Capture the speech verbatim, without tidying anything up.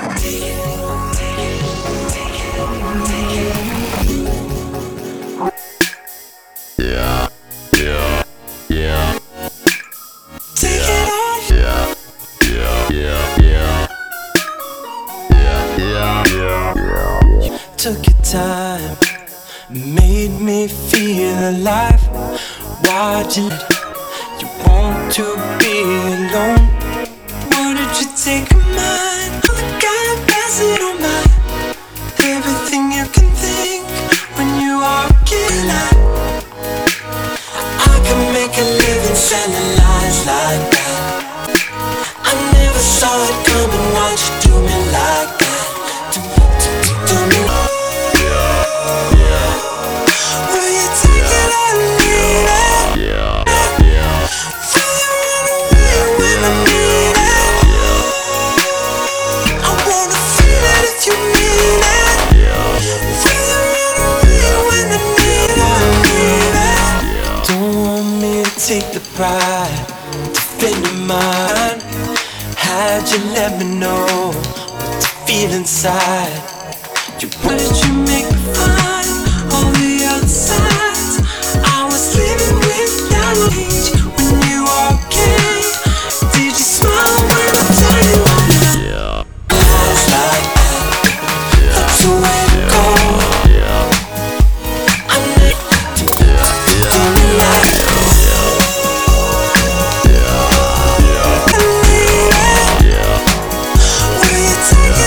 Yeah, yeah, yeah. Take it off. Yeah, yeah, yeah, yeah. Yeah, yeah, yeah, yeah. Took your time, made me feel alive. Why did you want to be alone? Why did you take mine? I'm the guy passing on mine. Everything you can think when you are getting out. I can make a living selling lies like that. I never saw it coming. Why'd you do me like that? Do, do, do, do me. Will you take it or leave it? Yeah, yeah. Will you run away when I need it? I wanna feel it if you mean it. Will you run away when I need it? Don't want me to take the pride, defend your mind. How'd you let me know what to feel inside? You, what did you make me find on the other side? I was living without age when you walked in. Did you smile when I tell you I'm not? Yeah, Lies like that, that's the way to go. I need to do me like I need it. Will you take